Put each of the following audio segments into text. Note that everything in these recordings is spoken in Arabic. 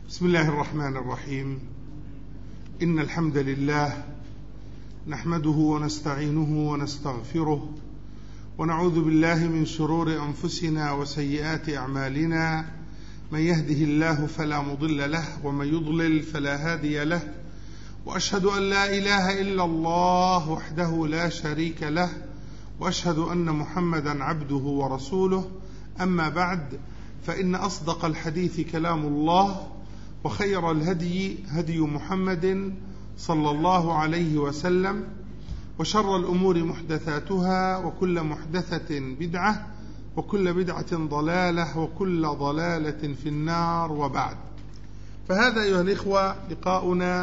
بسم الله الرحمن الرحيم. إن الحمد لله نحمده ونستعينه ونستغفره ونعوذ بالله من شرور أنفسنا وسيئات أعمالنا، من يهده الله فلا مضل له ومن يضلل فلا هادي له، وأشهد أن لا إله إلا الله وحده لا شريك له، وأشهد أن محمدا عبده ورسوله. أما بعد، فإن أصدق الحديث كلام الله، وخير الهدي هدي محمد صلى الله عليه وسلم، وشر الأمور محدثاتها، وكل محدثة بدعة، وكل بدعة ضلالة، وكل ضلالة في النار. وبعد، فهذا أيها الإخوة لقاؤنا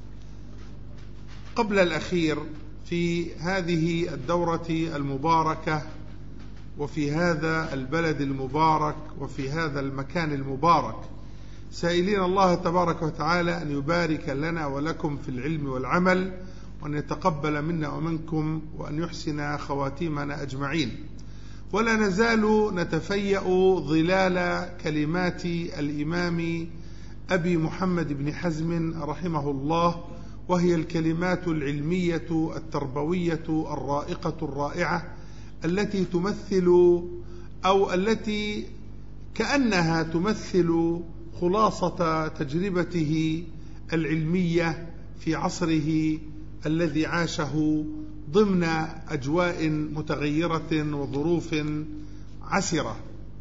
قبل الأخير في هذه الدورة المباركة، وفي هذا البلد المبارك، وفي هذا المكان المبارك، سائلين الله تبارك وتعالى أن يبارك لنا ولكم في العلم والعمل، وأن يتقبل منا ومنكم، وأن يحسن خواتيمنا أجمعين. ولا نزال نتفيأ ظلال كلمات الإمام أبي محمد بن حزم رحمه الله، وهي الكلمات العلمية التربوية الرائقة الرائعة، التي تمثل أو التي كأنها تمثل خلاصة تجربته العلمية في عصره الذي عاشه ضمن أجواء متغيرة وظروف عسرة.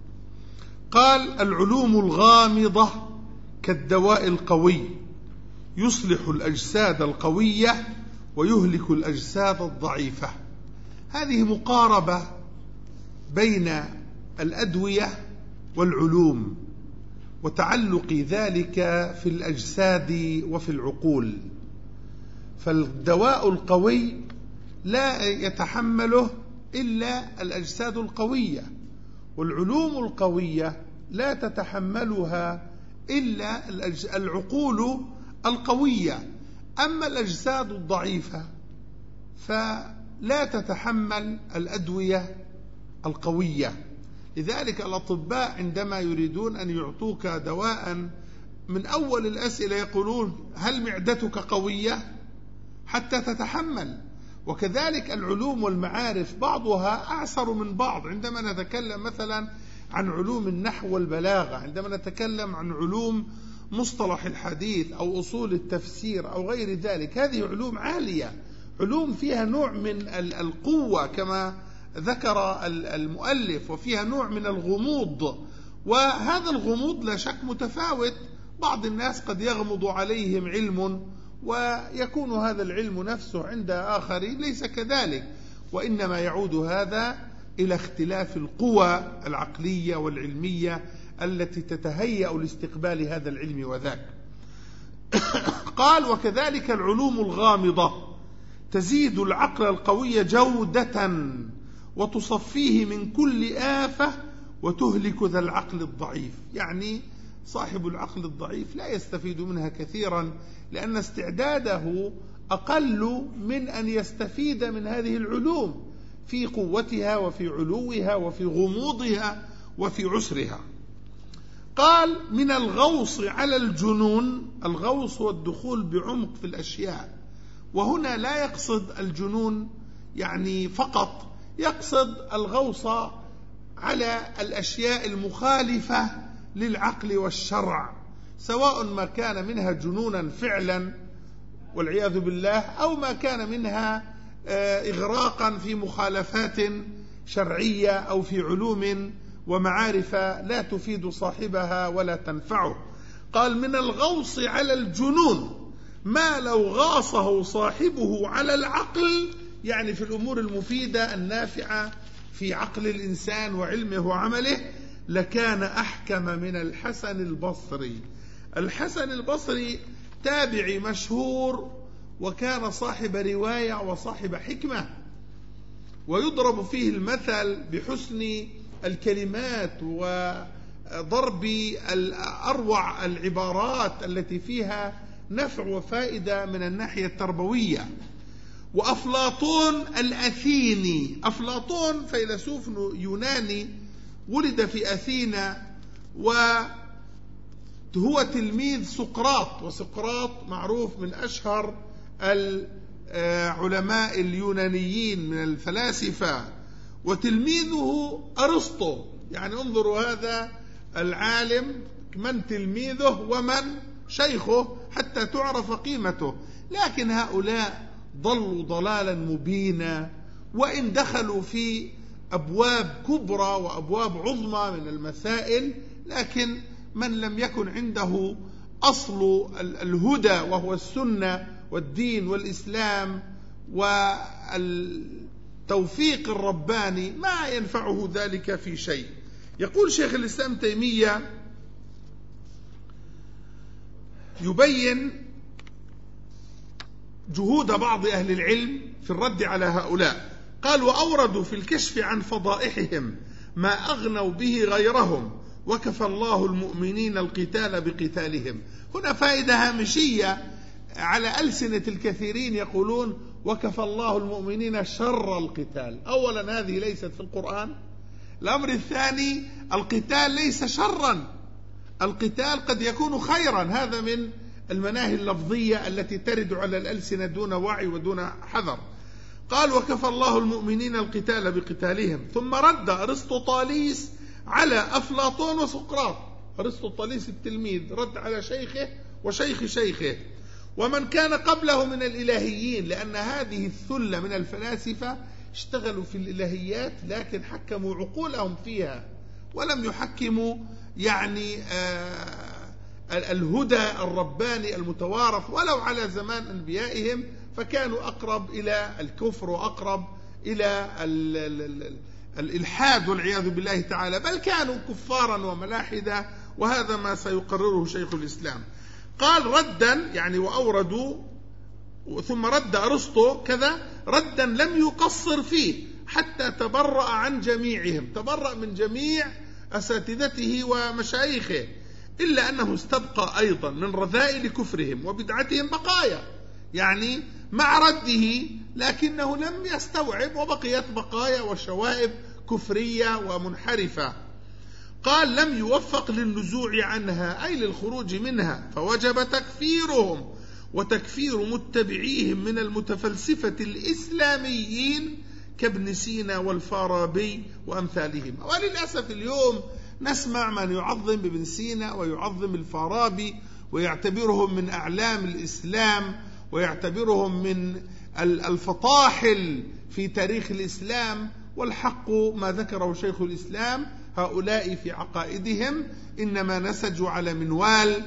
قال: العلوم الغامضة كالدواء القوي، يصلح الأجساد القوية ويهلك الأجساد الضعيفة. هذه مقاربة بين الأدوية والعلوم، وتعلق ذلك في الأجساد وفي العقول. فالدواء القوي لا يتحمله إلا الأجساد القوية، والعلوم القوية لا تتحملها إلا العقول القوية. أما الأجساد الضعيفة فلا تتحمل الأدوية القوية. لذلك الأطباء عندما يريدون أن يعطوك دواء، من أول الأسئلة يقولون: هل معدتك قوية حتى تتحمل؟ وكذلك العلوم والمعارف بعضها أعسر من بعض. عندما نتكلم مثلا عن علوم النحو والبلاغة، عندما نتكلم عن علوم مصطلح الحديث أو أصول التفسير أو غير ذلك، هذه علوم عالية، علوم فيها نوع من القوة كما ذكر المؤلف، وفيها نوع من الغموض، وهذا الغموض لا شك متفاوت. بعض الناس قد يغمض عليهم علم ويكون هذا العلم نفسه عند آخرين ليس كذلك، وإنما يعود هذا إلى اختلاف القوى العقلية والعلمية التي تتهيأ لاستقبال هذا العلم وذاك. قال: وكذلك العلوم الغامضة تزيد العقل القوي جودة وتصفيه من كل آفة وتهلك ذا العقل الضعيف. يعني صاحب العقل الضعيف لا يستفيد منها كثيرا، لأن استعداده أقل من أن يستفيد من هذه العلوم في قوتها وفي علوها وفي غموضها وفي عسرها. قال: من الغوص على الجنون، الغوص والدخول بعمق في الأشياء، وهنا لا يقصد الجنون يعني فقط، يقصد الغوص على الأشياء المخالفة للعقل والشرع، سواء ما كان منها جنونا فعلا والعياذ بالله، أو ما كان منها إغراقا في مخالفات شرعية أو في علوم ومعارف لا تفيد صاحبها ولا تنفعه. قال: من الغوص على الجنون ما لو غاصه صاحبه على العقل، يعني في الأمور المفيدة النافعة في عقل الإنسان وعلمه وعمله، لكان أحكم من الحسن البصري. الحسن البصري تابعي مشهور، وكان صاحب رواية وصاحب حكمة، ويضرب فيه المثل بحسن الكلمات وضرب أروع العبارات التي فيها نفع وفائدة من الناحية التربوية. وأفلاطون الأثيني، أفلاطون فيلسوف يوناني ولد في أثينا، هو تلميذ سقراط، وسقراط معروف من أشهر العلماء اليونانيين من الفلاسفة، وتلميذه أرسطو. يعني انظروا هذا العالم من تلميذه ومن شيخه حتى تعرف قيمته. لكن هؤلاء ضلوا ضلالا مبينا، وإن دخلوا في أبواب كبرى وأبواب عظمى من المسائل، لكن من لم يكن عنده أصل الهدى وهو السنة والدين والإسلام والتوفيق الرباني ما ينفعه ذلك في شيء. يقول شيخ الإسلام تيمية يبين جهود بعض أهل العلم في الرد على هؤلاء. قال: وأوردوا في الكشف عن فضائحهم ما أغنوا به غيرهم، وكفى الله المؤمنين القتال بقتالهم. هنا فائدة هامشية على ألسنة الكثيرين، يقولون وكفى الله المؤمنين شر القتال. أولا هذه ليست في القرآن. الأمر الثاني، القتال ليس شرا، القتال قد يكون خيرا. هذا من المناهي اللفظية التي ترد على الألسنة دون وعي ودون حذر. قال: وكفى الله المؤمنين القتال بقتالهم. ثم رد أرسطوطاليس على أفلاطون وسقراط. أرسطوطاليس التلميذ رد على شيخه وشيخ شيخه ومن كان قبله من الإلهيين، لأن هذه الثلة من الفلاسفة اشتغلوا في الإلهيات لكن حكموا عقولهم فيها، ولم يحكموا يعني الهدى الرباني المتوارث ولو على زمان أنبيائهم، فكانوا أقرب إلى الكفر وأقرب إلى الإلحاد والعياذ بالله تعالى، بل كانوا كفارا وملاحدة، وهذا ما سيقرره شيخ الإسلام. قال ردا يعني وأوردوا، ثم رد أرسطو كذا ردا لم يقصر فيه حتى تبرأ عن جميعهم، تبرأ من جميع أساتذته ومشايخه، إلا أنه استبقى أيضا من رذائل كفرهم وبدعتهم بقايا، يعني مع رده لكنه لم يستوعب وبقيت بقايا وشوائب كفرية ومنحرفة. قال: لم يوفق للنزوع عنها أي للخروج منها، فوجب تكفيرهم وتكفير متبعيهم من المتفلسفة الإسلاميين كابن سينا والفارابي وأمثالهم. وللأسف اليوم نسمع من يعظم ابن سينا ويعظم الفارابي ويعتبرهم من أعلام الإسلام ويعتبرهم من الفطاحل في تاريخ الإسلام، والحق ما ذكره شيخ الإسلام: هؤلاء في عقائدهم إنما نسجوا على منوال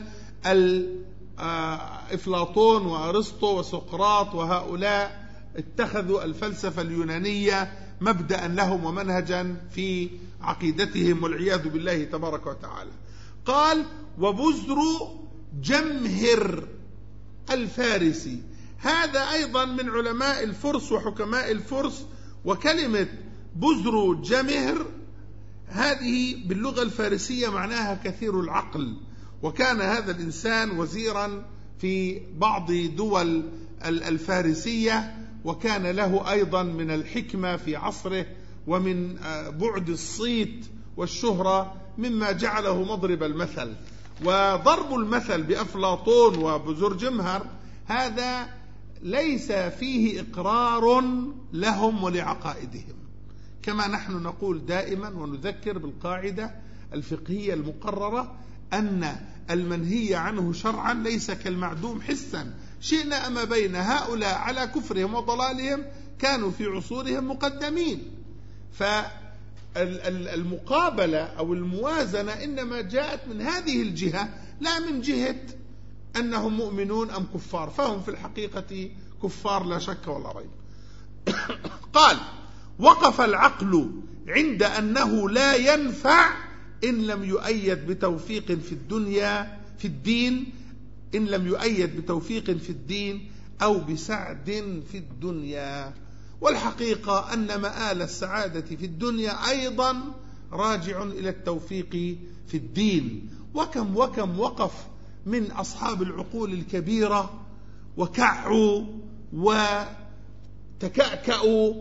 أفلاطون وأرسطو وسقراط، وهؤلاء اتخذوا الفلسفة اليونانية مبدأ لهم ومنهجا في عقيدتهم والعياذ بالله تبارك وتعالى. قال: وبزر جمهر الفارسي، هذا أيضا من علماء الفرس وحكماء الفرس. وكلمة بزر جمهر هذه باللغة الفارسية معناها كثير العقل، وكان هذا الإنسان وزيرا في بعض دول الفارسية، وكان له أيضا من الحكمة في عصره ومن بعد الصيت والشهرة مما جعله مضرب المثل. وضرب المثل بأفلاطون وبزر جمهر هذا ليس فيه إقرار لهم ولعقائدهم، كما نحن نقول دائما ونذكر بالقاعدة الفقهية المقررة أن المنهي عنه شرعا ليس كالمعدوم حسا. شئنا أما بين هؤلاء على كفرهم وضلالهم كانوا في عصورهم مقدمين، فالمقابلة أو الموازنة إنما جاءت من هذه الجهة لا من جهة أنهم مؤمنون أم كفار، فهم في الحقيقة كفار لا شك ولا ريب. قال: وقف العقل عند أنه لا ينفع إن لم يؤيد بتوفيق في الدين إن لم يؤيد بتوفيق في الدين أو بسعد في الدنيا. والحقيقة أن مآل السعادة في الدنيا أيضا راجع إلى التوفيق في الدين. وكم وقف من أصحاب العقول الكبيرة وكعوا وتكأكأوا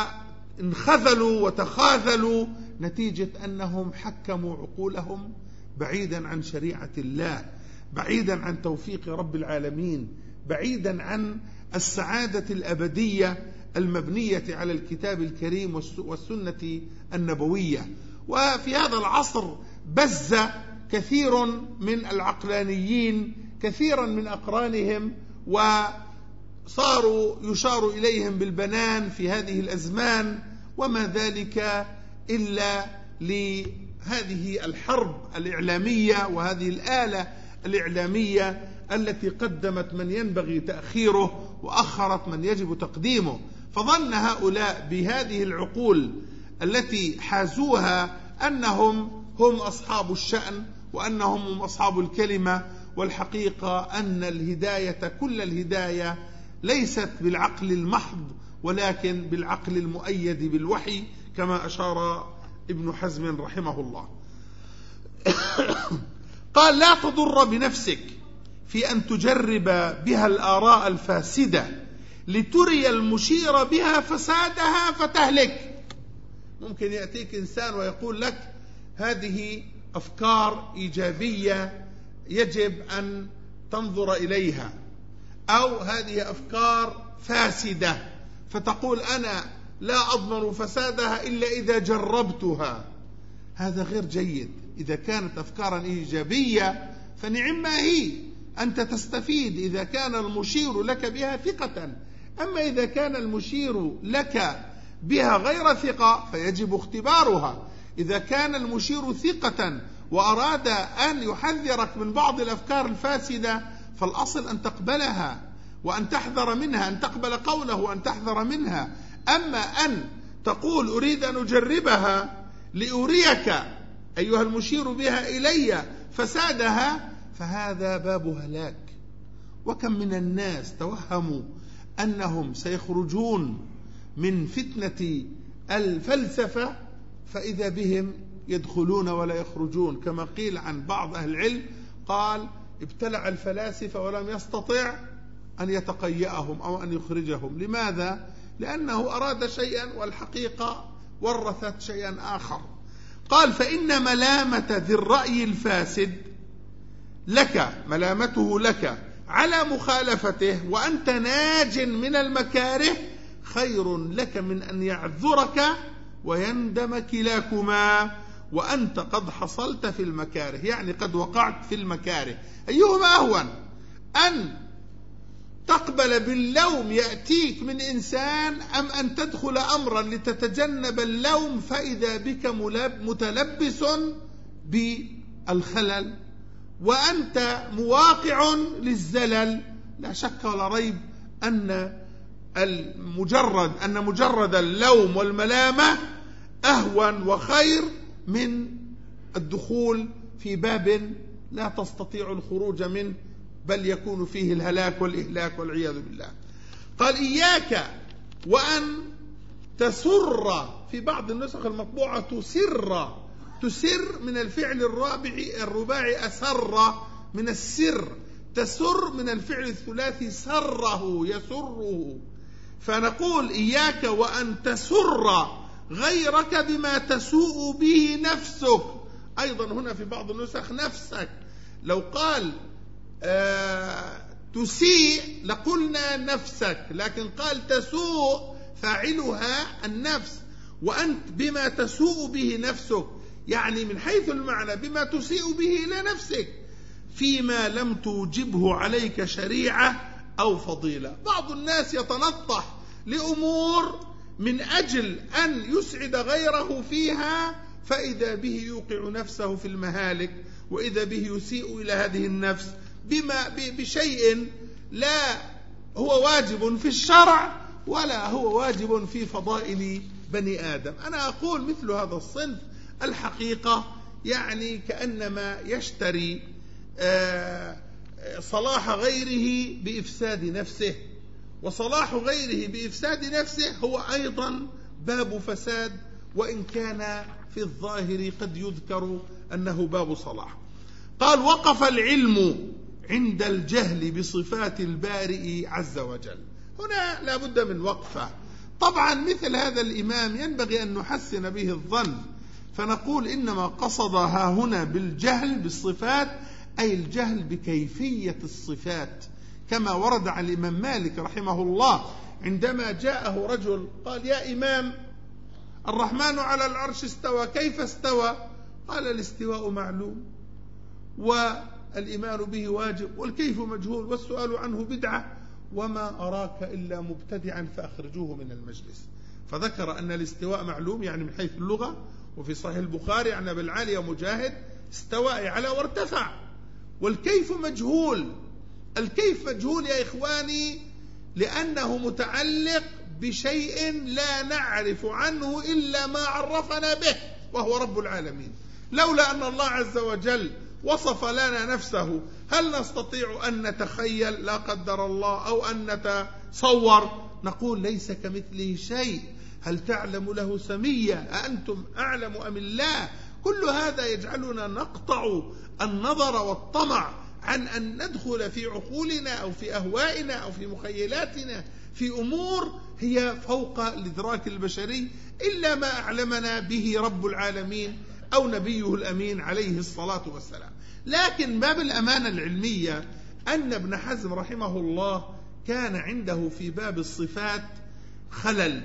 وانخذلوا وتخاذلوا نتيجة أنهم حكموا عقولهم بعيدا عن شريعة الله، بعيدا عن توفيق رب العالمين، بعيدا عن السعادة الأبدية المبنية على الكتاب الكريم والسنة النبوية. وفي هذا العصر بز كثير من العقلانيين كثيرا من أقرانهم، وصاروا يشار إليهم بالبنان في هذه الأزمان، وما ذلك إلا لهذه الحرب الإعلامية وهذه الآلة الإعلامية التي قدمت من ينبغي تأخيره وأخرت من يجب تقديمه. فظن هؤلاء بهذه العقول التي حازوها أنهم هم أصحاب الشأن وأنهم هم أصحاب الكلمة، والحقيقة أن الهداية كل الهداية ليست بالعقل المحض ولكن بالعقل المؤيد بالوحي، كما أشار ابن حزم رحمه الله. قال: لا تضر بنفسك في أن تجرب بها الآراء الفاسدة لتري المشير بها فسادها فتهلك. ممكن يأتيك إنسان ويقول لك هذه أفكار إيجابية يجب أن تنظر إليها، أو هذه أفكار فاسدة، فتقول أنا لا أضمن فسادها إلا إذا جربتها. هذا غير جيد. إذا كانت أفكارا إيجابية فنعم هي، أنت تستفيد إذا كان المشير لك بها ثقة. أما إذا كان المشير لك بها غير ثقة فيجب اختبارها. إذا كان المشير ثقة وأراد أن يحذرك من بعض الأفكار الفاسدة فالأصل أن تقبلها وأن تحذر منها، أن تقبل قوله وأن تحذر منها. أما أن تقول أريد أن أجربها لأريك أيها المشير بها إلي فسادها، فهذا باب هلاك. وكم من الناس توهموا أنهم سيخرجون من فتنة الفلسفة فإذا بهم يدخلون ولا يخرجون، كما قيل عن بعض أهل العلم قال: ابتلع الفلاسفة ولم يستطع أن يتقيأهم أو أن يخرجهم. لماذا؟ لأنه أراد شيئا والحقيقة ورثت شيئا آخر. قال: فإن ملامة ذي الرأي الفاسد لك، ملامته لك على مخالفته وأنت ناج من المكاره خير لك من أن يعذرك ويندم كلاكما وأنت قد حصلت في المكاره، يعني قد وقعت في المكاره. أيهما أهون، أن تقبل باللوم يأتيك من إنسان أم أن تدخل أمرا لتتجنب اللوم فإذا بك متلبس بالخلل وأنت مواقع للزلل؟ لا شك ولا ريب أن مجرد اللوم والملامة أهون وخير من الدخول في باب لا تستطيع الخروج منه، بل يكون فيه الهلاك والإهلاك والعياذ بالله. قال: إياك وأن تسر، في بعض النسخ المطبوعة تسر من الفعل الرباعي أسر من السر، تسر من الفعل الثلاثي سره يسره. فنقول: إياك وأن تسر غيرك بما تسوء به نفسك. أيضا هنا في بعض النسخ نفسك، لو قال تسيء لقلنا نفسك، لكن قال تسوء فاعلها النفس، وأنت بما تسوء به نفسك، يعني من حيث المعنى بما تسيء به إلى نفسك فيما لم توجبه عليك شريعة أو فضيلة. بعض الناس يتنطح لأمور من أجل أن يسعد غيره فيها، فإذا به يوقع نفسه في المهالك، وإذا به يسيء إلى هذه النفس بشيء لا هو واجب في الشرع ولا هو واجب في فضائل بني آدم. أنا أقول مثل هذا الصنف الحقيقة يعني كأنما يشتري صلاح غيره بإفساد نفسه، وصلاح غيره بإفساد نفسه هو أيضا باب فساد، وإن كان في الظاهر قد يذكر أنه باب صلاح. قال: وقف العلم عند الجهل بصفات البارئ عز وجل. هنا لا بد من وقفة. طبعا مثل هذا الإمام ينبغي أن نحسن به الظن، فنقول إنما قصدها هنا بالجهل بالصفات أي الجهل بكيفية الصفات، كما ورد عن الإمام مالك رحمه الله عندما جاءه رجل قال: يا إمام، الرحمن على العرش استوى، كيف استوى؟ قال: الاستواء معلوم والإيمان به واجب والكيف مجهول والسؤال عنه بدعة وما أراك إلا مبتدعا فأخرجوه من المجلس. فذكر أن الاستواء معلوم يعني من حيث اللغة، وفي صحيح البخاري عن أبي العالية مجاهد استوى على وارتفع، والكيف مجهول. الكيف مجهول يا إخواني لأنه متعلق بشيء لا نعرف عنه إلا ما عرفنا به وهو رب العالمين. لولا أن الله عز وجل وصف لنا نفسه هل نستطيع أن نتخيل لا قدر الله أو أن نتصور؟ نقول ليس كمثله شيء، هل تعلم له سمية، أأنتم أعلم أم الله؟ كل هذا يجعلنا نقطع النظر والطمع عن أن ندخل في عقولنا أو في أهوائنا أو في مخيلاتنا في أمور هي فوق الإدراك البشري إلا ما أعلمنا به رب العالمين أو نبيه الأمين عليه الصلاة والسلام. لكن باب الأمانة العلمية أن ابن حزم رحمه الله كان عنده في باب الصفات خلل،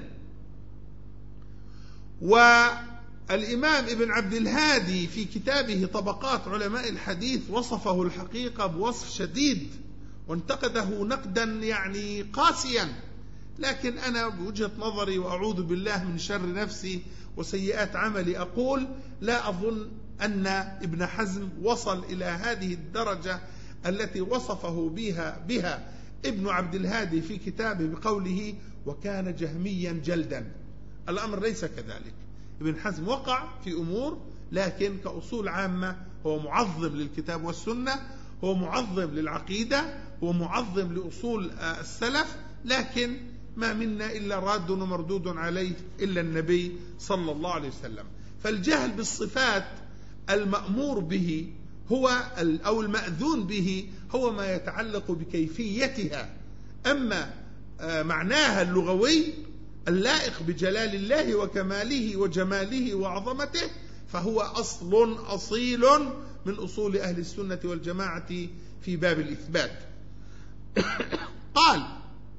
والإمام ابن عبد الهادي في كتابه طبقات علماء الحديث وصفه الحقيقة بوصف شديد وانتقده نقدا يعني قاسيا. لكن أنا بوجهة نظري وأعوذ بالله من شر نفسي وسيئات عملي أقول لا أظن أن ابن حزم وصل إلى هذه الدرجة التي وصفه بها ابن عبد الهادي في كتابه بقوله وكان جهميا جلدا. الأمر ليس كذلك. ابن حزم وقع في أمور، لكن كأصول عامة هو معظم للكتاب والسنة، هو معظم للعقيدة، هو معظم لأصول السلف، لكن ما منا إلا راد ومردود عليه إلا النبي صلى الله عليه وسلم. فالجهل بالصفات المأمور به هو أو المأذون به هو ما يتعلق بكيفيتها، أما معناها اللغوي اللائق بجلال الله وكماله وجماله وعظمته فهو أصل أصيل من أصول أهل السنة والجماعة في باب الإثبات. قال: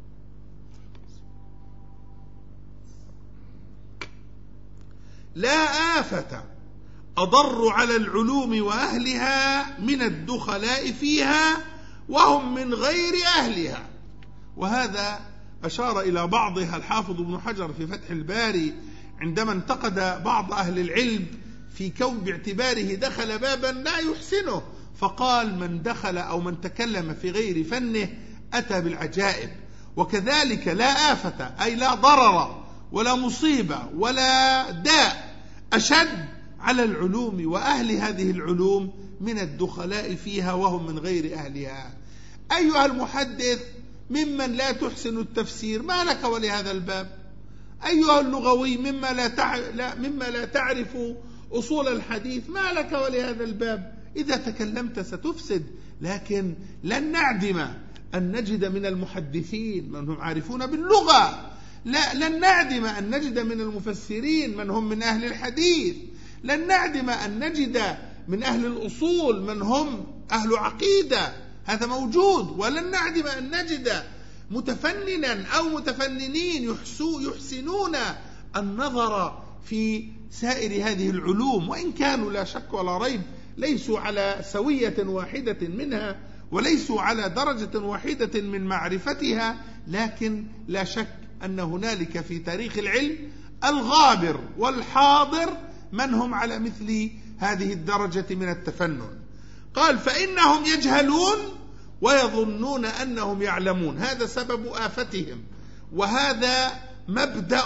لا آفة أضر على العلوم وأهلها من الدخلاء فيها وهم من غير أهلها. وهذا أشار إلى بعضها الحافظ ابن حجر في فتح الباري عندما انتقد بعض أهل العلم في كون باعتباره دخل بابا لا يحسنه، فقال من دخل أو من تكلم في غير فنه أتى بالعجائب. وكذلك لا آفة أي لا ضرر ولا مصيبة ولا داء أشد على العلوم وأهل هذه العلوم من الدخلاء فيها وهم من غير أهلها. أيها المحدث ممن لا تحسن التفسير ما لك ولهذا الباب؟ أيها اللغوي مما لا تعرف أصول الحديث ما لك ولهذا الباب؟ إذا تكلمت ستفسد. لكن لن نعدم أن نجد من المحدثين من هم عارفون باللغة، لن نعدم أن نجد من المفسرين من هم من أهل الحديث، لن نعدم أن نجد من أهل الأصول من هم أهل عقيدة، هذا موجود. ولن نعدم أن نجد متفننا أو متفننين يحسنون النظر في سائر هذه العلوم، وإن كانوا لا شك ولا ريب ليسوا على سوية واحدة منها وليسوا على درجة واحدة من معرفتها، لكن لا شك أن هنالك في تاريخ العلم الغابر والحاضر من هم على مثل هذه الدرجة من التفنن. قال: فإنهم يجهلون ويظنون أنهم يعلمون. هذا سبب آفتهم وهذا مبدأ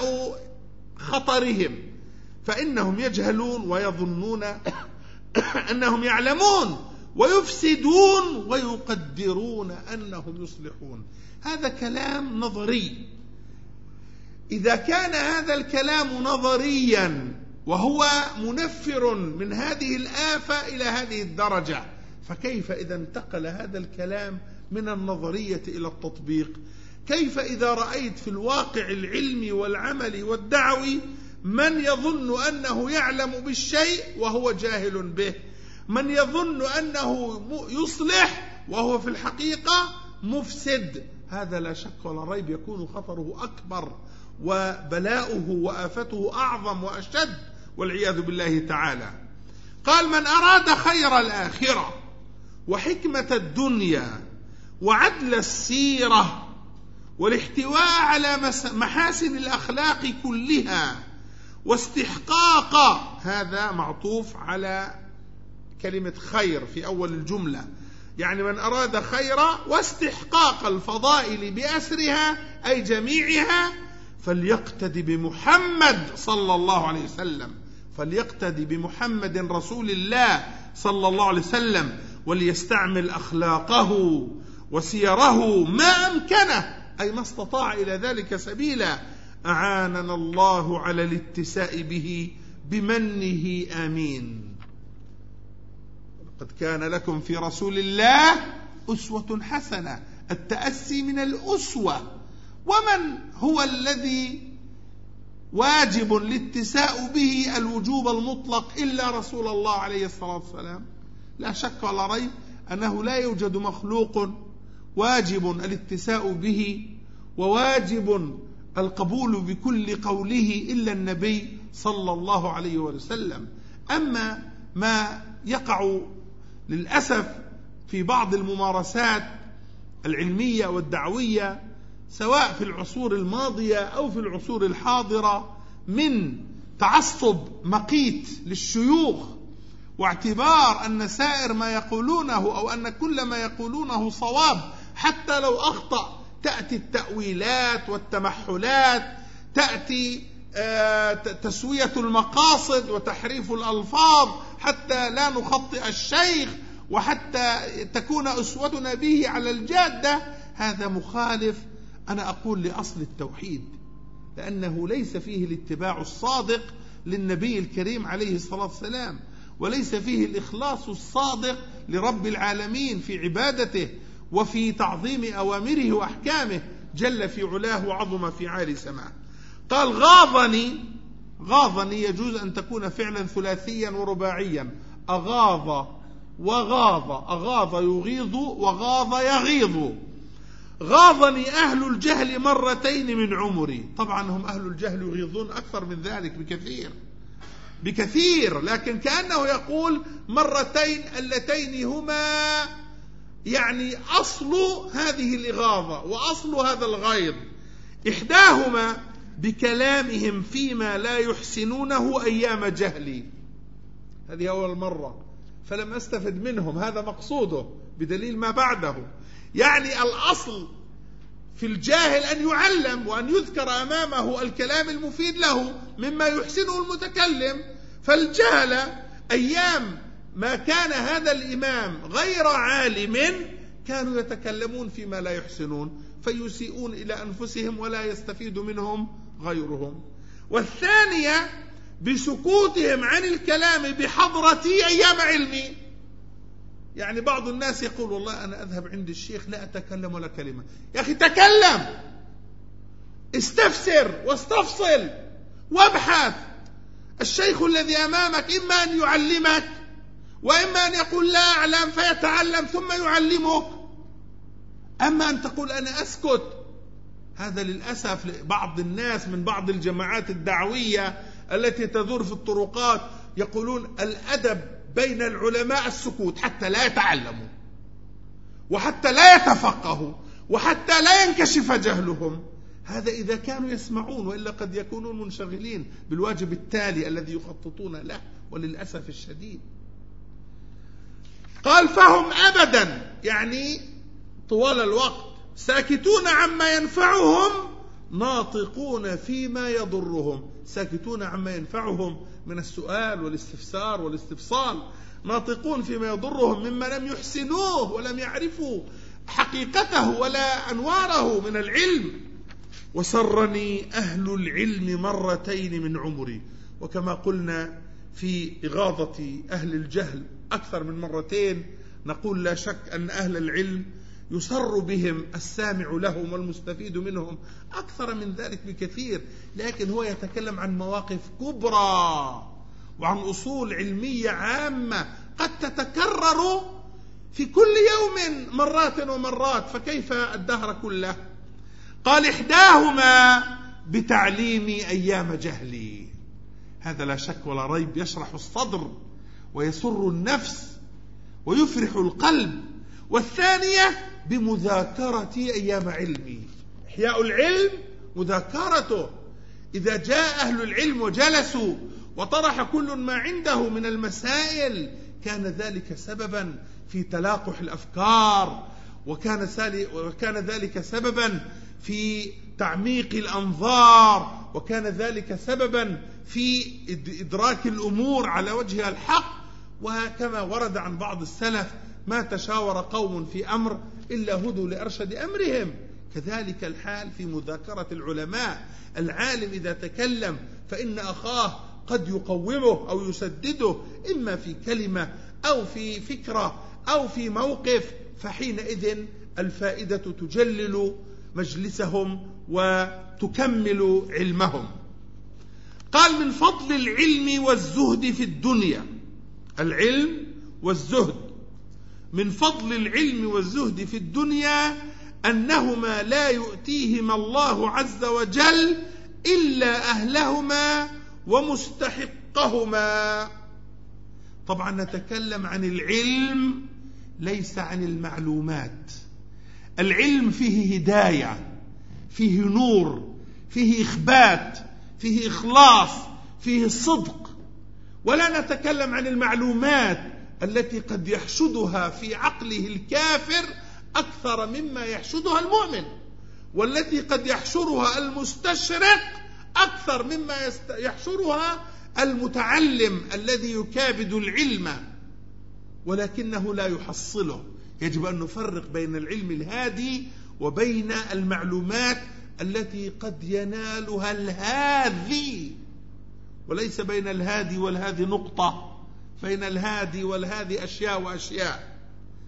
خطرهم. فإنهم يجهلون ويظنون أنهم يعلمون ويفسدون ويقدرون أنهم يصلحون. هذا كلام نظري. إذا كان هذا الكلام نظريا وهو منفر من هذه الآفة إلى هذه الدرجة، فكيف إذا انتقل هذا الكلام من النظرية إلى التطبيق؟ كيف إذا رأيت في الواقع العلمي والعملي والدعوي من يظن أنه يعلم بالشيء وهو جاهل به، من يظن أنه يصلح وهو في الحقيقة مفسد. هذا لا شك ولا ريب يكون خطره أكبر وبلاؤه وآفته أعظم وأشد والعياذ بالله تعالى. قال: من أراد خير الآخرة وحكمة الدنيا وعدل السيرة والاحتواء على محاسن الأخلاق كلها واستحقاق، هذا معطوف على كلمة خير في أول الجملة، يعني من أراد خير واستحقاق الفضائل بأسرها أي جميعها فليقتدي بمحمد صلى الله عليه وسلم، فليقتدي بمحمد رسول الله صلى الله عليه وسلم، وليستعمل أخلاقه وسيره ما أمكنه، أي ما استطاع إلى ذلك سبيلا. أعاننا الله على الاتساء به بمنه آمين. قد كان لكم في رسول الله أسوة حسنة، التأسي من الأسوة. ومن هو الذي واجب الاتساء به الوجوب المطلق إلا رسول الله عليه الصلاة والسلام؟ لا شك ولا ريب أنه لا يوجد مخلوق واجب الاتساء به وواجب القبول بكل قوله إلا النبي صلى الله عليه وسلم. أما ما يقع للأسف في بعض الممارسات العلمية والدعوية سواء في العصور الماضية أو في العصور الحاضرة من تعصب مقيت للشيوخ واعتبار أن سائر ما يقولونه أو أن كل ما يقولونه صواب حتى لو أخطأ، تأتي التأويلات والتمحلات، تأتي تسوية المقاصد وتحريف الألفاظ حتى لا نخطئ الشيخ وحتى تكون أسوتنا به على الجادة. هذا مخالف أنا أقول لأصل التوحيد، لأنه ليس فيه الاتباع الصادق للنبي الكريم عليه الصلاة والسلام، وليس فيه الإخلاص الصادق لرب العالمين في عبادته وفي تعظيم أوامره وأحكامه جل في علاه وعظم في عالي سماه. قال: غاضني يجوز أن تكون فعلا ثلاثيا ورباعيا، أغاض وغاض، أغاض يغيظ وغاض يغيظ. غاضني أهل الجهل مرتين من عمري. طبعا هم أهل الجهل يغيظون أكثر من ذلك بكثير، لكن كأنه يقول مرتين اللتين هما يعني أصل هذه الإغاظة وأصل هذا الغيظ. إحداهما بكلامهم فيما لا يحسنونه أيام جهلي، هذه أول مرة فلم أستفد منهم، هذا مقصوده بدليل ما بعده. يعني الأصل في الجاهل أن يعلم وأن يذكر أمامه الكلام المفيد له مما يحسنه المتكلم، فالجهل أيام ما كان هذا الإمام غير عالم كانوا يتكلمون فيما لا يحسنون فيسيئون إلى أنفسهم ولا يستفيد منهم غيرهم. والثانية بسكوتهم عن الكلام بحضرتي أيام علمي. يعني بعض الناس يقول والله أنا أذهب عند الشيخ لا أتكلم ولا كلمة. يا أخي تكلم، استفسر واستفصل وابحث. الشيخ الذي أمامك إما أن يعلمك وإما أن يقول لا أعلم فيتعلم ثم يعلمك، أما أن تقول أنا أسكت. هذا للأسف بعض الناس من بعض الجماعات الدعوية التي تدور في الطرقات يقولون الأدب بين العلماء السكوت حتى لا يتعلموا وحتى لا يتفقهوا وحتى لا ينكشف جهلهم. هذا إذا كانوا يسمعون، وإلا قد يكونون منشغلين بالواجب التالي الذي يخططون له، وللأسف الشديد. قال: فهم أبدا يعني طوال الوقت ساكتون عما ينفعهم ناطقون فيما يضرهم. ساكتون عما ينفعهم من السؤال والاستفسار والاستفصال، ناطقون فيما يضرهم مما لم يحسنوه ولم يعرفوا حقيقته ولا أنواره من العلم. وسرني أهل العلم مرتين من عمري. وكما قلنا في إغاظة أهل الجهل أكثر من مرتين، نقول لا شك أن أهل العلم يسر بهم السامع لهم والمستفيد منهم أكثر من ذلك بكثير، لكن هو يتكلم عن مواقف كبرى وعن أصول علمية عامة قد تتكرر في كل يوم مرات ومرات، فكيف الدهر كله؟ قال: إحداهما بتعليم أيام جهلي. هذا لا شك ولا ريب يشرح الصدر ويسر النفس ويفرح القلب. والثانية بمذاكرة أيام علمي. إحياء العلم مذاكرته. إذا جاء أهل العلم وجلسوا وطرح كل ما عنده من المسائل كان ذلك سببا في تلاقح الأفكار، وكان ذلك سببا في تعميق الأنظار، وكان ذلك سببا في إدراك الأمور على وجهها الحق. وكما ورد عن بعض السلف: ما تشاور قوم في أمر إلا هدوا لأرشد أمرهم. كذلك الحال في مذاكرة العلماء. العالم إذا تكلم فإن أخاه قد يقومه أو يسدده، إما في كلمة أو في فكرة أو في موقف، فحينئذ الفائدة تجلل مجلسهم وتكمل علمهم. قال: من فضل العلم والزهد في الدنيا. العلم والزهد. من فضل العلم والزهد في الدنيا أنهما لا يؤتيهما الله عز وجل إلا أهلهما ومستحقهما. طبعا نتكلم عن العلم ليس عن المعلومات. العلم فيه هداية، فيه نور، فيه إخبات، فيه إخلاص، فيه صدق. ولا نتكلم عن المعلومات التي قد يحشدها في عقله الكافر أكثر مما يحشدها المؤمن، والتي قد يحشرها المستشرق أكثر مما يحشرها المتعلم الذي يكابد العلم ولكنه لا يحصله. يجب أن نفرق بين العلم الهادي وبين المعلومات التي قد ينالها الهادي، وليس بين الهادي والهادي نقطة، بين الهادي والهادي أشياء وأشياء.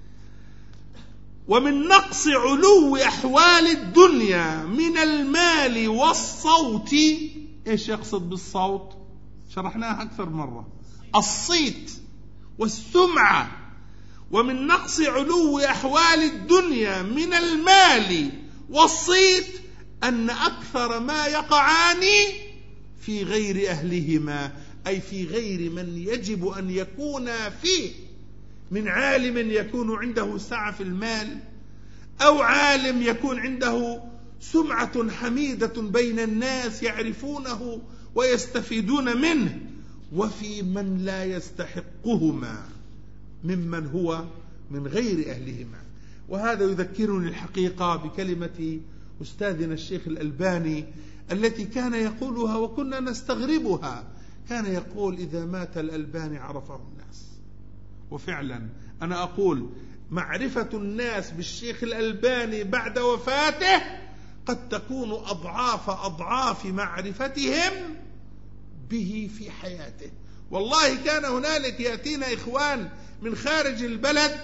ومن نقص علو أحوال الدنيا من المال والصوت. إيش يقصد بالصوت؟ شرحناها أكثر مرة. الصيت والسمعة. ومن نقص علو أحوال الدنيا من المال والصيت أن أكثر ما يقعان في غير أهلهما، أي في غير من يجب أن يكون فيه، من عالم يكون عنده سعة في المال، أو عالم يكون عنده سمعة حميدة بين الناس يعرفونه ويستفيدون منه، وفي من لا يستحقهما ممن هو من غير أهلهما. وهذا يذكرني الحقيقة بكلمة أستاذنا الشيخ الألباني التي كان يقولها وكنا نستغربها. كان يقول: إذا مات الألباني عرفه الناس. وفعلا أنا أقول: معرفة الناس بالشيخ الألباني بعد وفاته قد تكون أضعاف معرفتهم به في حياته. والله كان هنالك يأتينا إخوان من خارج البلد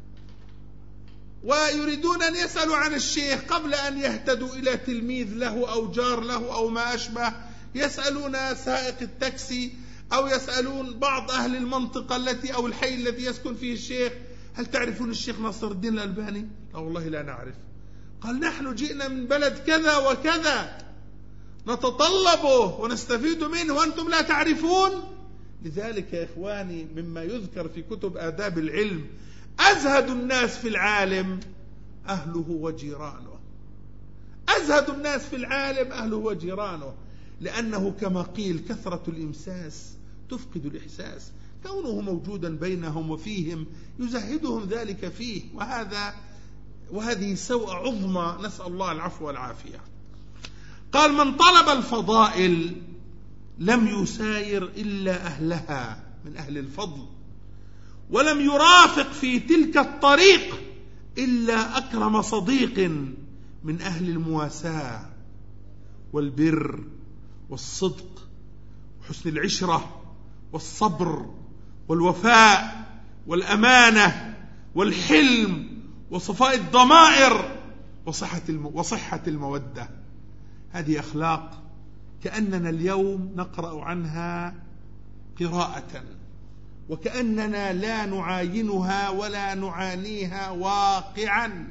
ويريدون أن يسألوا عن الشيخ قبل أن يهتدوا إلى تلميذ له أو جار له أو ما أشبه. يسألون سائق التاكسي أو يسألون بعض أهل المنطقة التي أو الحي الذي يسكن فيه الشيخ: هل تعرفون الشيخ ناصر الدين الألباني؟ لا والله لا نعرف. قال: نحن جئنا من بلد كذا وكذا نتطلبه ونستفيد منه وأنتم لا تعرفون. لذلك يا إخواني مما يذكر في كتب آداب العلم: أزهد الناس في العالم أهله وجيرانه. أزهد الناس في العالم أهله وجيرانه، لأنه كما قيل: كثرة الإمساس تفقد الإحساس. كونه موجودا بينهم وفيهم يزهدهم ذلك فيه، وهذه سوء عظمى، نسأل الله العفو والعافية. قال: من طلب الفضائل لم يساير إلا أهلها من أهل الفضل، ولم يرافق في تلك الطريق إلا أكرم صديق من أهل المواساة والبر والصدق وحسن العشرة والصبر والوفاء والأمانة والحلم وصفاء الضمائر وصحة المودة. هذه أخلاق كأننا اليوم نقرأ عنها قراءة، وكأننا لا نعاينها ولا نعانيها واقعا،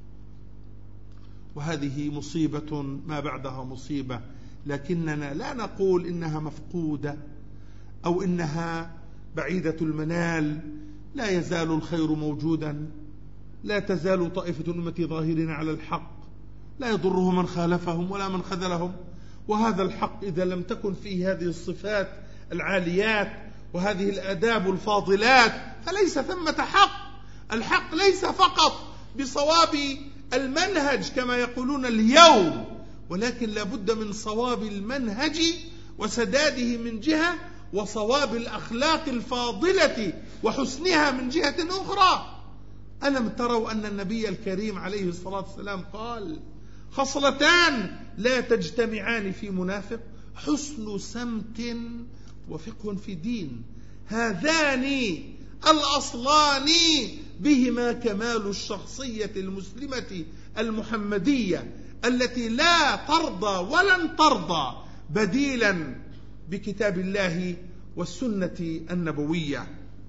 وهذه مصيبة ما بعدها مصيبة. لكننا لا نقول إنها مفقودة أو إنها بعيدة المنال. لا يزال الخير موجودا، لا تزال طائفة الأمة ظاهرين على الحق، لا يضره من خالفهم ولا من خذلهم. وهذا الحق إذا لم تكن فيه هذه الصفات العاليات وهذه الآداب الفاضلات فليس ثمة حق. الحق ليس فقط بصواب المنهج كما يقولون اليوم، ولكن لابد من صواب المنهج وسداده من جهة، وصواب الأخلاق الفاضلة وحسنها من جهة أخرى. ألم تروا أن النبي الكريم عليه الصلاة والسلام قال: خصلتان لا تجتمعان في منافق: حسن سمت وفقه في دين. هذان الأصلان بهما كمال الشخصية المسلمة المحمدية التي لا ترضى ولن ترضى بديلا بكتاب الله والسنة النبوية.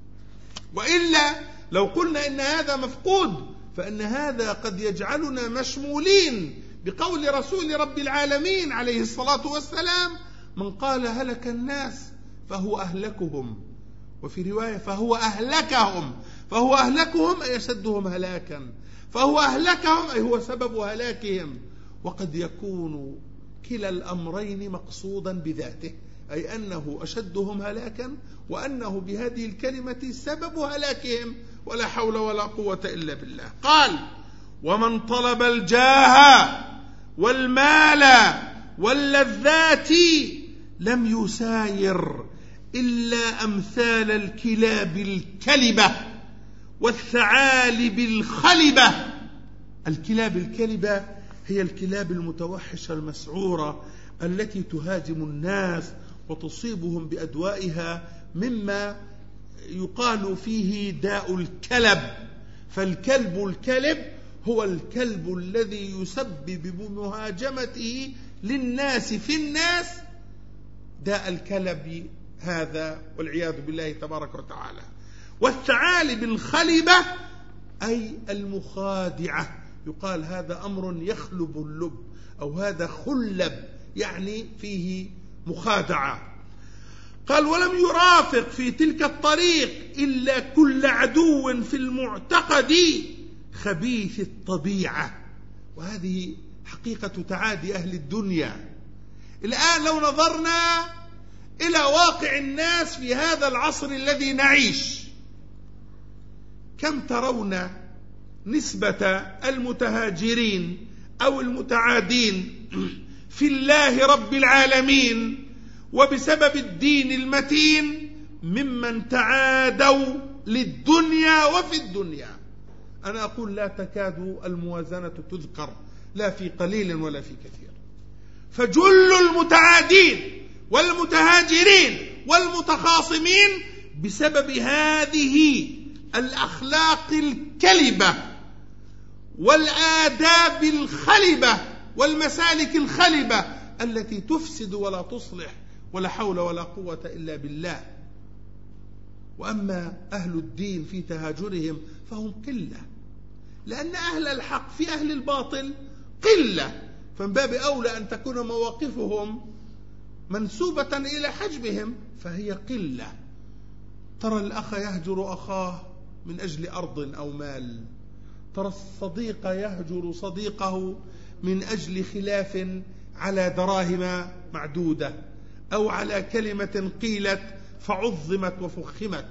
وإلا لو قلنا إن هذا مفقود فإن هذا قد يجعلنا مشمولين بقول رسول رب العالمين عليه الصلاة والسلام: من قال هلك الناس فهو أهلكهم، وفي رواية فهو أهلكهم. فهو أهلكهم أي أشدهم هلاكا، فهو أهلكهم أي هو سبب هلاكهم. وقد يكون كلا الأمرين مقصودا بذاته، أي أنه أشدهم هلاكا وأنه بهذه الكلمة سبب هلاكهم، ولا حول ولا قوة إلا بالله. قال: ومن طلب الجاه والمال واللذات لم يساير إلا أمثال الكلاب الكلبة والثعالب الخلبة. الكلاب الكلبة هي الكلاب المتوحشة المسعورة التي تهاجم الناس وتصيبهم بأدوائها، مما يقال فيه داء الكلب. فالكلب الكلب هو الكلب الذي يسبب بمهاجمته للناس في الناس داء الكلب هذا، والعياذ بالله تبارك وتعالى. والثعالب الخلبة أي المخادعة، يقال هذا أمر يخلب اللب، أو هذا خلب يعني فيه مخادعة. قال: ولم يرافق في تلك الطريق إلا كل عدو في المعتقد خبيث الطبيعة. وهذه حقيقة تعادي أهل الدنيا. الآن لو نظرنا إلى واقع الناس في هذا العصر الذي نعيش، كم ترون نسبة المتهاجرين أو المتعادين في الله رب العالمين وبسبب الدين المتين ممن تعادوا للدنيا وفي الدنيا؟ أنا أقول لا تكاد الموازنة تذكر، لا في قليل ولا في كثير. فجل المتعادين والمتهاجرين والمتخاصمين بسبب هذه الأخلاق الكلبة والآداب الخلبة والمسالك الخلبة التي تفسد ولا تصلح، ولا حول ولا قوة إلا بالله. وأما أهل الدين في تهاجرهم فهم قلة، لأن أهل الحق في أهل الباطل قلة، فمن باب أولى أن تكون مواقفهم منسوبة إلى حجمهم، فهي قلة. ترى الأخ يهجر أخاه من أجل أرض أو مال، ترى الصديق يهجر صديقه من أجل خلاف على دراهم معدودة أو على كلمة قيلت فعظمت وفخمت،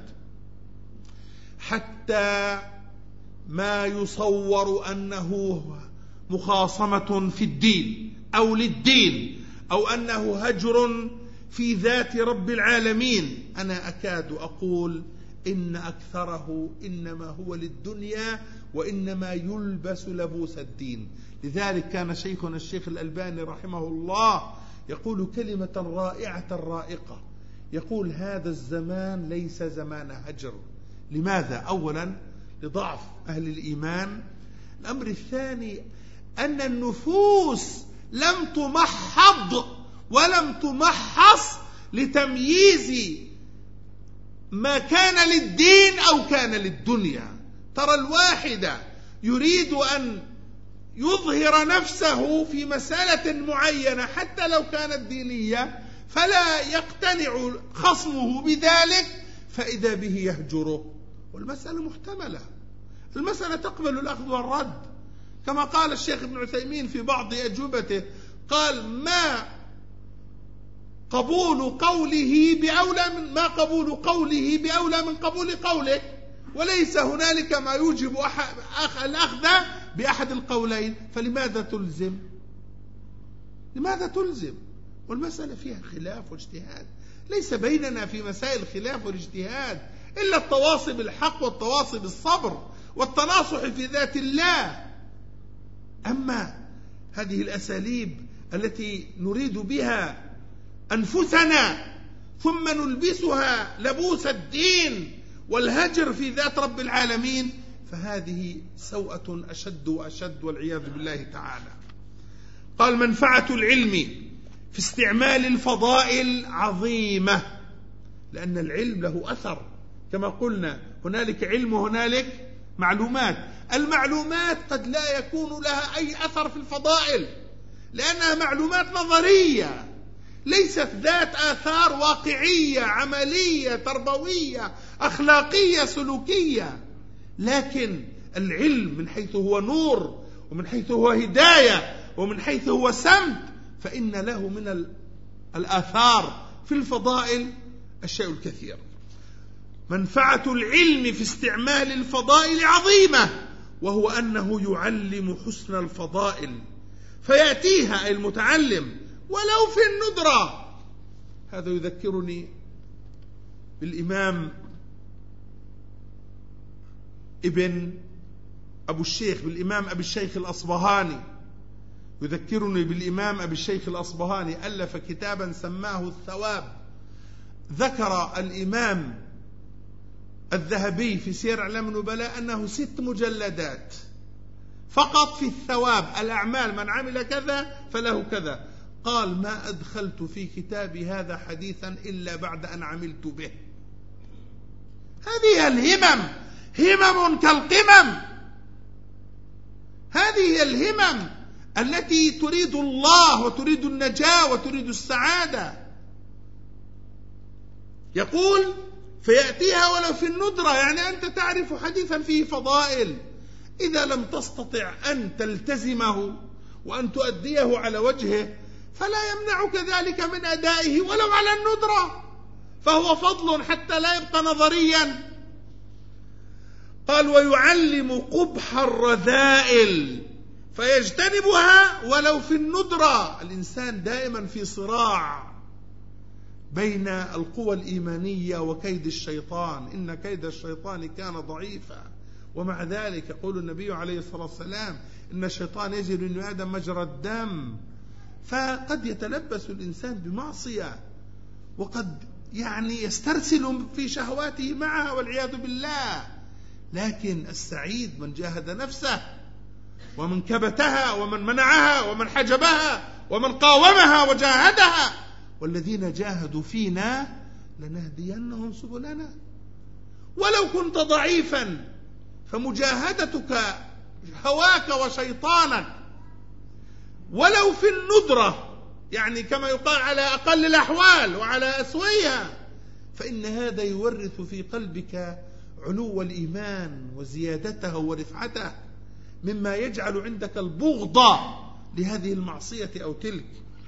حتى ما يصور أنه مخاصمة في الدين أو للدين أو أنه هجر في ذات رب العالمين. أنا أكاد أقول إن أكثره إنما هو للدنيا، وإنما يلبس لبوس الدين. لذلك كان شيخنا الشيخ الألباني رحمه الله يقول كلمة رائعة رائقة، يقول: هذا الزمان ليس زمان هجر. لماذا؟ أولا لضعف أهل الإيمان الأمر الثاني أن النفوس لم تمحض ولم تمحص لتمييز ما كان للدين أو كان للدنيا. ترى الواحد يريد أن يظهر نفسه في مسألة معينة حتى لو كانت دينية، فلا يقتنع خصمه بذلك فإذا به يهجره. والمسألة محتملة، المسألة تقبل الأخذ والرد، كما قال الشيخ ابن عثيمين في بعض أجوبته، قال: ما قبول قوله بأولى من قبول قولك، وليس هنالك ما يوجب الأخذ بأحد القولين، فلماذا تلزم؟ لماذا تلزم؟ والمسألة فيها خلاف واجتهاد، ليس بيننا في مسائل الخلاف والاجتهاد إلا التواصي بالحق والتواصي بالصبر والتناصح في ذات الله. أما هذه الأساليب التي نريد بها أنفسنا ثم نلبسها لبوس الدين والهجر في ذات رب العالمين، فهذه سوءة أشد وأشد والعياذ بالله تعالى. قال: منفعة العلم في استعمال الفضائل عظيمة، لأن العلم له أثر، كما قلنا هنالك علم وهنالك معلومات. المعلومات قد لا يكون لها أي أثر في الفضائل لأنها معلومات نظرية ليست ذات آثار واقعية عملية تربوية أخلاقية سلوكية. لكن العلم من حيث هو نور ومن حيث هو هداية ومن حيث هو سمت فإن له من الآثار في الفضائل الشيء الكثير. منفعة العلم في استعمال الفضائل عظيمة، وهو أنه يعلم حسن الفضائل فيأتيها المتعلم ولو في الندرة. هذا يذكرني بالإمام بالإمام أبي الشيخ الأصبهاني، يذكرني بالإمام أبي الشيخ الأصبهاني ألف كتابا سماه الثواب. ذكر الإمام الذهبي في سير أعلام النبلاء أنه 6 مجلدات فقط في الثواب، الأعمال، من عمل كذا فله كذا. قال: ما أدخلت في كتابي هذا حديثا إلا بعد أن عملت به. هذه الهمم همم كالقمم، هذه الهمم التي تريد الله وتريد النجاة وتريد السعادة. يقول: فيأتيها ولو في الندرة، يعني أنت تعرف حديثا فيه فضائل، إذا لم تستطع أن تلتزمه وأن تؤديه على وجهه فلا يمنعك ذلك من أدائه ولو على الندرة، فهو فضل حتى لا يبقى نظريا. قال: ويعلم قبح الرذائل فيجتنبها ولو في الندرة. الإنسان دائما في صراع بين القوى الإيمانية وكيد الشيطان، إن كيد الشيطان كان ضعيفا، ومع ذلك يقول النبي عليه الصلاة والسلام: إن الشيطان يجري من آدم مجرى الدم. فقد يتلبس الإنسان بمعصية وقد يسترسل في شهواته معها والعياذ بالله، لكن السعيد من جاهد نفسه ومن كبتها ومن منعها ومن حجبها ومن قاومها وجاهدها، والذين جاهدوا فينا لنهدينهم سبلنا. ولو كنت ضعيفا فمجاهدتك هواك وشيطانك ولو في الندرة، يعني كما يقال على أقل الأحوال وعلى أسويها، فإن هذا يورث في قلبك علو الإيمان وزيادته ورفعته، مما يجعل عندك البغض لهذه المعصية أو تلك.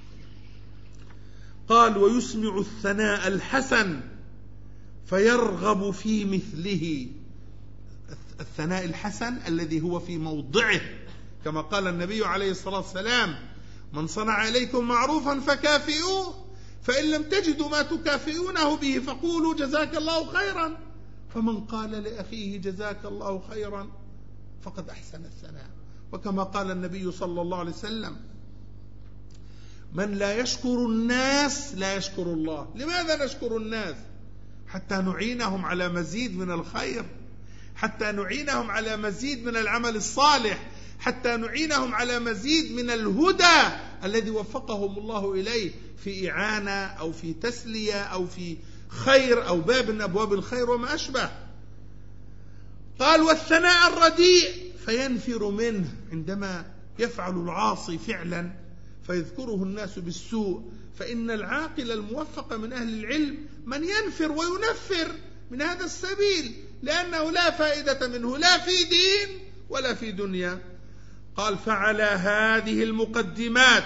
قال: ويسمع الثناء الحسن فيرغب في مثله. الثناء الحسن الذي هو في موضعه، كما قال النبي عليه الصلاة والسلام: من صنع إليكم معروفا فكافئوه، فإن لم تجدوا ما تكافئونه به فقولوا جزاك الله خيرا، فمن قال لأخيه جزاك الله خيرا فقد أحسن الثناء. وكما قال النبي صلى الله عليه وسلم: من لا يشكر الناس لا يشكر الله. لماذا نشكر الناس؟ حتى نعينهم على مزيد من الخير، حتى نعينهم على مزيد من العمل الصالح، حتى نعينهم على مزيد من الهدى الذي وفقهم الله إليه في إعانة أو في تسلية أو في خير أو باب من أبواب الخير وما أشبه. قال والثناء الرديء فينفر منه، عندما يفعل العاصي فعلا فيذكره الناس بالسوء، فإن العاقل الموفق من أهل العلم من ينفر وينفر من هذا السبيل، لأنه لا فائدة منه لا في دين ولا في دنيا. قال فعلى هذه المقدمات،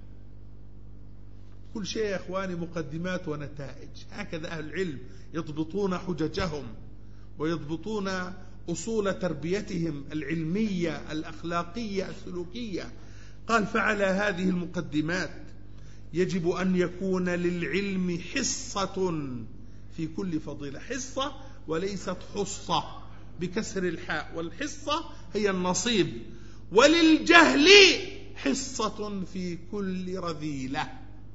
كل شيء يا إخواني مقدمات ونتائج، هكذا أهل العلم يضبطون حججهم ويضبطون أصول تربيتهم العلمية الأخلاقية السلوكية. قال فعلى هذه المقدمات يجب أن يكون للعلم حصة في كل فضيلة، حصة وليست حصة بكسر الحاء، والحصة هي النصيب، وللجهل حصة في كل رذيلة،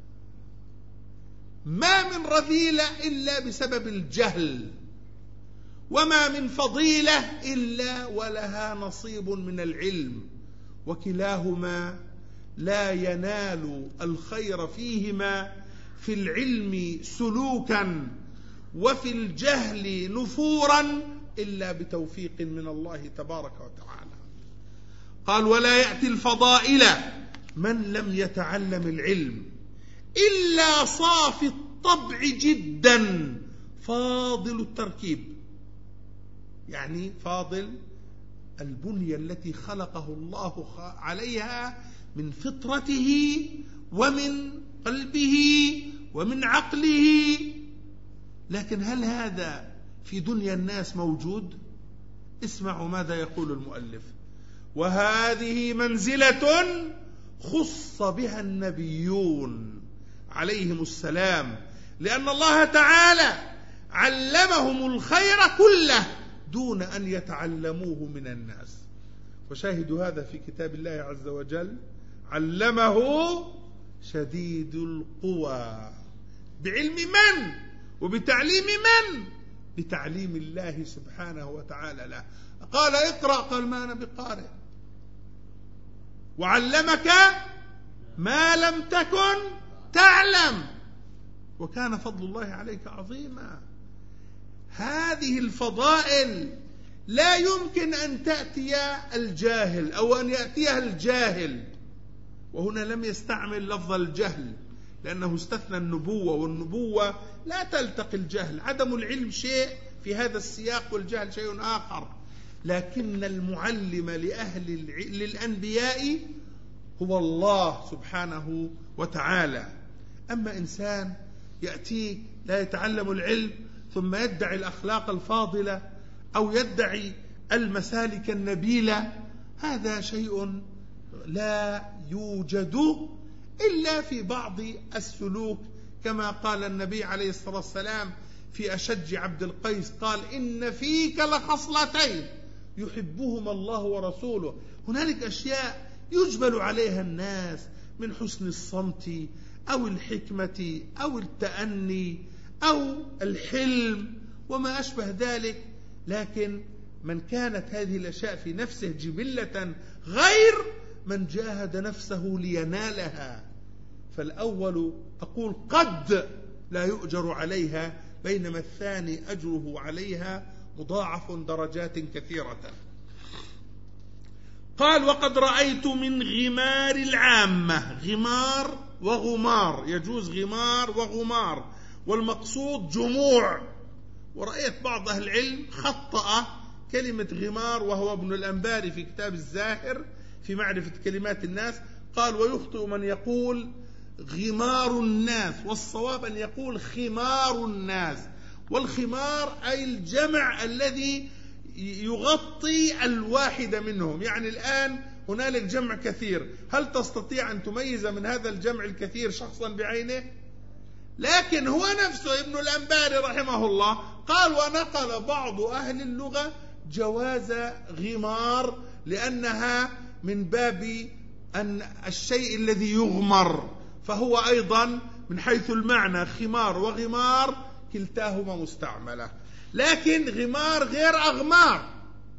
ما من رذيلة إلا بسبب الجهل، وما من فضيلة إلا ولها نصيب من العلم، وكلاهما لا ينال الخير فيهما في العلم سلوكا وفي الجهل نفورا إلا بتوفيق من الله تبارك وتعالى. قال ولا يأتي الفضائل من لم يتعلم العلم إلا صافي الطبع جدا فاضل التركيب، يعني فاضل البنية التي خلقه الله عليها من فطرته ومن قلبه ومن عقله. لكن هل هذا في دنيا الناس موجود؟ اسمعوا ماذا يقول المؤلف: وهذه منزلة خص بها النبيون عليهم السلام، لأن الله تعالى علمهم الخير كله دون أن يتعلموه من الناس. وشاهد هذا في كتاب الله عز وجل: علمه شديد القوى. بعلم من؟ وبتعليم من؟ بتعليم الله سبحانه وتعالى له. قال اقرأ، قال ما أنا بقارئ. وعلمك ما لم تكن تعلم، وكان فضل الله عليك عظيما. هذه الفضائل لا يمكن أن تأتي الجاهل أو أن يأتيها الجاهل، وهنا لم يستعمل لفظ الجهل لأنه استثنى النبوة، والنبوة لا تلتقي الجهل. عدم العلم شيء في هذا السياق والجهل شيء آخر، لكن المعلم للأنبياء هو الله سبحانه وتعالى. أما إنسان يأتيك لا يتعلم العلم ثم يدعي الأخلاق الفاضلة أو يدعي المسالك النبيلة، هذا شيء لا يوجد إلا في بعض السلوك، كما قال النبي عليه الصلاة والسلام في أشج عبد القيس، قال إن فيك لخصلتين يحبهما الله ورسوله. هنالك أشياء يجبل عليها الناس من حسن الصمت أو الحكمة أو التأني أو الحلم وما أشبه ذلك، لكن من كانت هذه الأشياء في نفسه جبلة غير من جاهد نفسه لينالها، فالأول أقول قد لا يؤجر عليها، بينما الثاني أجره عليها مضاعف درجات كثيرة. قال وقد رأيت من غمار العامة، غمار وغمار، يجوز غمار وغمار، والمقصود جموع. ورأيت بعض أهل العلم خطأ كلمة غمار، وهو ابن الأنباري في كتاب الزاهر في معرفة كلمات الناس، قال ويخطئ من يقول غمار الناس، والصواب أن يقول خمار الناس. والخمار أي الجمع الذي يغطي الواحد منهم، يعني الآن هنالك جمع كثير، هل تستطيع أن تميز من هذا الجمع الكثير شخصا بعينه؟ لكن هو نفسه ابن الأنباري رحمه الله قال ونقل بعض أهل اللغة جواز غمار لأنها من باب أن الشيء الذي يغمر، فهو أيضا من حيث المعنى خمار وغمار كلتاهما مستعملة. لكن غمار غير أغمار،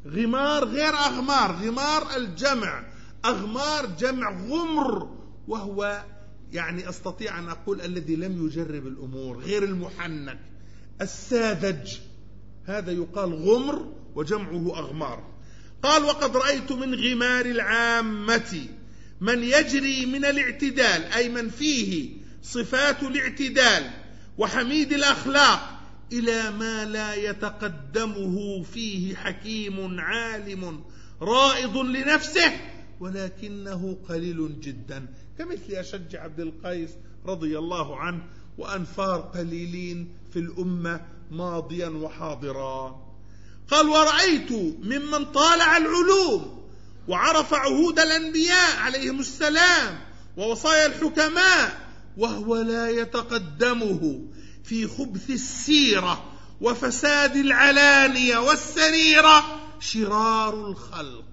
غمار غير أغمار، غمار الجمع، أغمار جمع غمر، وهو يعني أستطيع أن أقول الذي لم يجرب الأمور، غير المحنك الساذج، هذا يقال غمر وجمعه أغمار. قال وقد رأيت من غمار العامة من يجري من الاعتدال، أي من فيه صفات الاعتدال وحميد الأخلاق، إلى ما لا يتقدمه فيه حكيم عالم رائض لنفسه ولكنه قليل جدا، كمثل أشج عبد القيس رضي الله عنه، وأنفار قليلين في الأمة ماضيا وحاضرا. قال ورأيت ممن طالع العلوم وعرف عهود الأنبياء عليهم السلام ووصايا الحكماء وهو لا يتقدمه في خبث السيرة وفساد العلانية والسريرة شرار الخلق.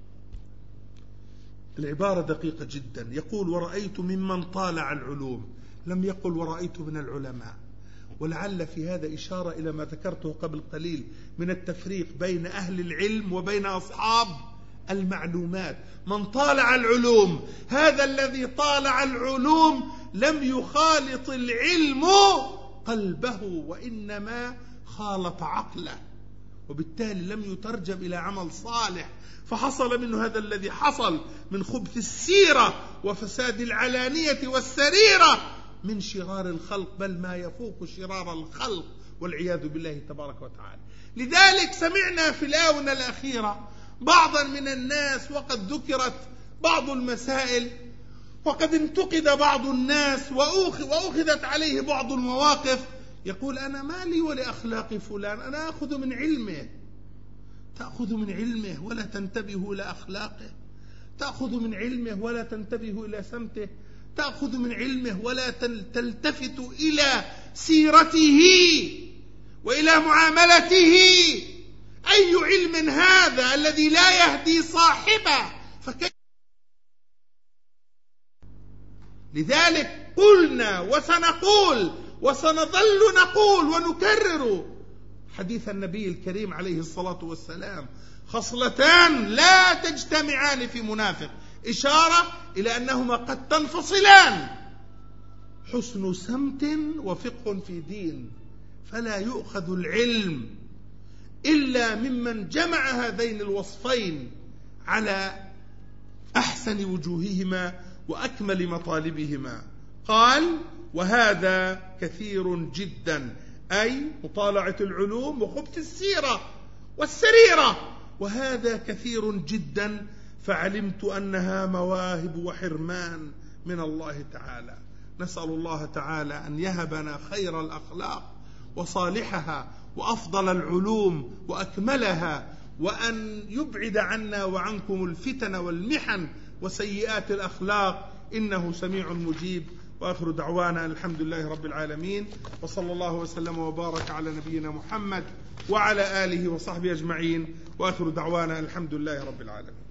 العبارة دقيقة جدا، يقول ورأيت ممن طالع العلوم، لم يقل ورأيت من العلماء، ولعل في هذا إشارة إلى ما ذكرته قبل قليل من التفريق بين أهل العلم وبين أصحاب المعلومات. من طالع العلوم، هذا الذي طالع العلوم لم يخالط العلم قلبه وإنما خالط عقله، وبالتالي لم يترجم إلى عمل صالح، فحصل منه هذا الذي حصل من خبث السيرة وفساد العلانية والسريرة من شرار الخلق، بل ما يفوق شرار الخلق والعياذ بالله تبارك وتعالى. لذلك سمعنا في الآونة الأخيرة بعضا من الناس، وقد ذكرت بعض المسائل وقد انتقد بعض الناس وأخذت عليه بعض المواقف، يقول أنا مالي ولأخلاق فلان، أنا أخذ من علمه. تأخذ من علمه ولا تنتبه إلى أخلاقه، تأخذ من علمه ولا تنتبه إلى سمته، تأخذ من علمه ولا تلتفت إلى سيرته وإلى معاملته. أي علم هذا الذي لا يهدي صاحبه؟ لذلك قلنا وسنقول وسنظل نقول ونكرر حديث النبي الكريم عليه الصلاة والسلام: خصلتان لا تجتمعان في منافق، إشارة إلى أنهما قد تنفصلان: حسن سمت وفقه في دين. فلا يؤخذ العلم إلا ممن جمع هذين الوصفين على أحسن وجوههما وأكمل مطالبهما. قال وهذا كثير جدا، أي مطالعة العلوم وخبث السيرة والسريرة، وهذا كثير جدا، فعلمت أنها مواهب وحرمان من الله تعالى. نسأل الله تعالى أن يهبنا خير الأخلاق وصالحها وأفضل العلوم وأكملها، وأن يبعد عنا وعنكم الفتن والمحن وسيئات الأخلاق، إنه سميع مجيب. وآخر دعوانا الحمد لله رب العالمين، وصلى الله وسلم وبارك على نبينا محمد وعلى آله وصحبه أجمعين، وآخر دعوانا الحمد لله رب العالمين.